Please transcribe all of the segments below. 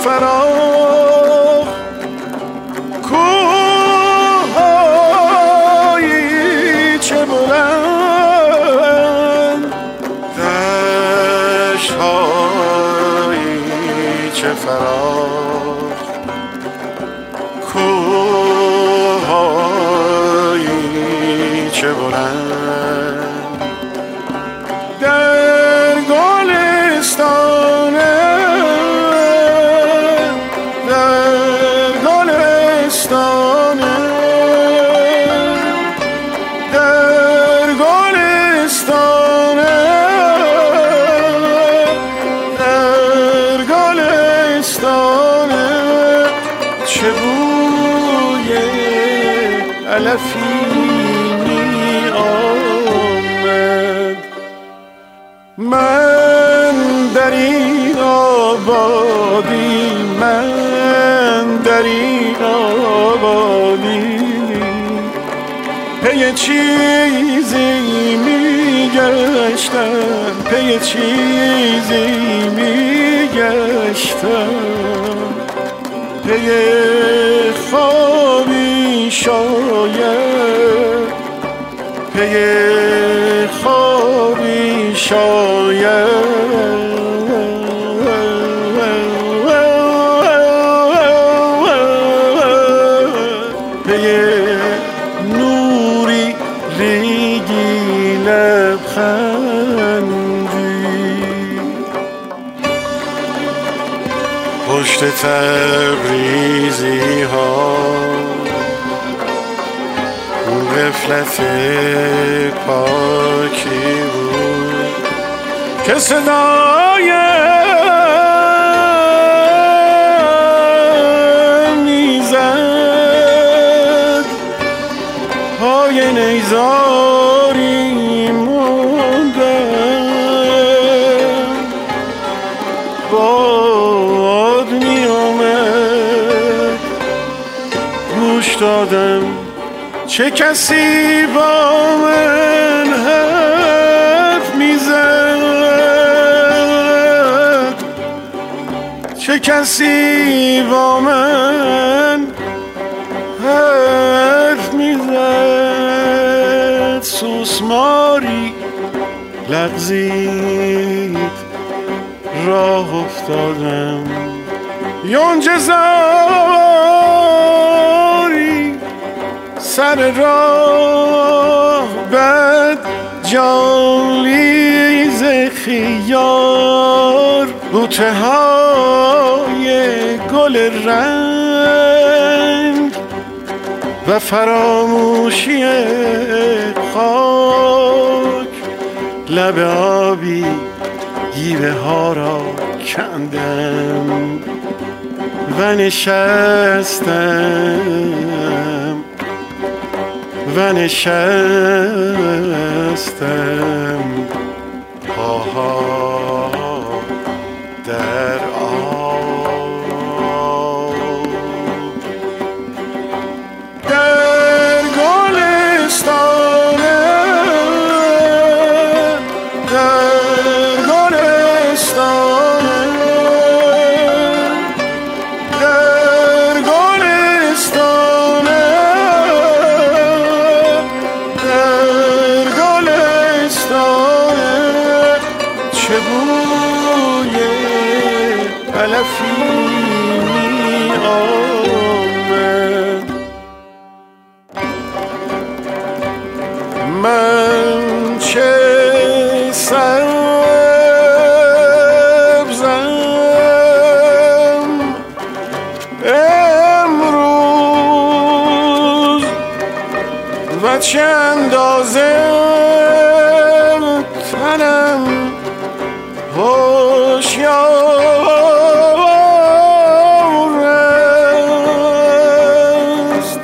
فراق، کوه‌هایی چه بلند، دشت‌هایی چه فراق، کوه‌هایی چه بلند. در گلستانه، در گلستانه، در گلستانه، در گلستانه چه بوی علفی می آمد. من در این آبادی، من در این آبادی پی چیزی می گشتم، پی چیزی می گشتم، پی خوابی شاید، پی خوابی شاید، پی نوری ریگی لبخندی. پشت تبریزی ها غفلت پاکی بود که صدای میزد، پای نیزاری موندم، باد می آمد، گوش دادم چه کسی با من حرف میزد، چه کسی با من حرف میزد. سوسماری لغزید، راه افتادم، یونجه زاری سر راه، بد جالیز خیار، بوته های گل رنگ و فراموشی خاک. لب آبی گیوه ها را کندم و نشستم و نشستم پاها در آب. در گلستانه، در گلستانه، در گلستانه، در گلستانه چه بوی علفی می آمد. من چه سبزم امروز و چه اندازه تنم هوشیار است،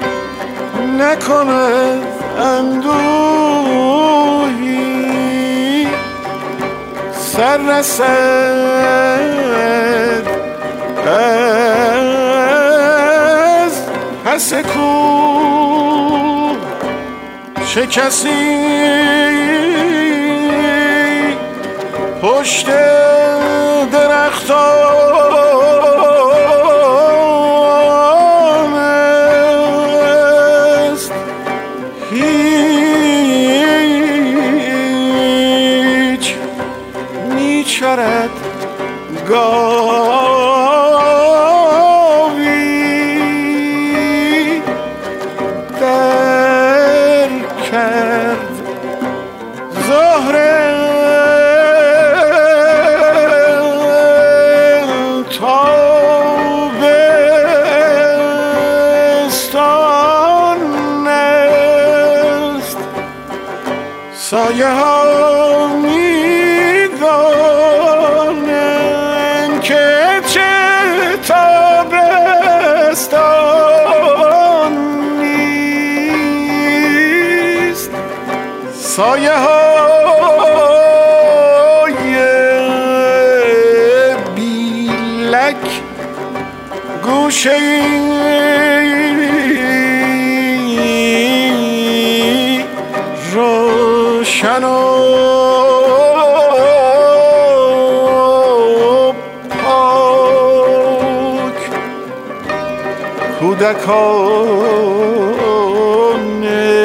نکند اندوهی سر رسد از پس کوه. چه کسی پشت درختان سایه ها میدانند که چه تابستان نیست. سایه های بیلک گوشه روشن و پاک کودکان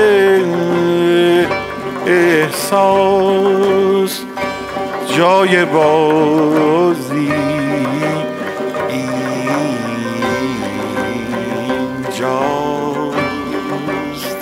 احساس جای بازی اینجاست.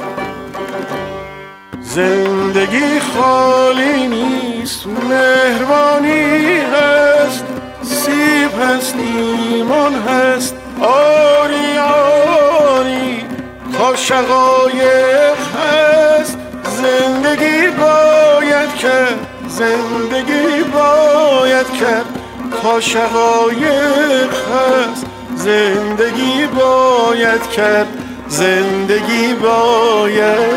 زندگی خالی نیست، مهربانی هست، سیب هست، ایمان هست، آری آری تا شقایق هست. زندگی باید کرد، زندگی باید کرد تا شقایق هست. زندگی باید کرد، زندگی باید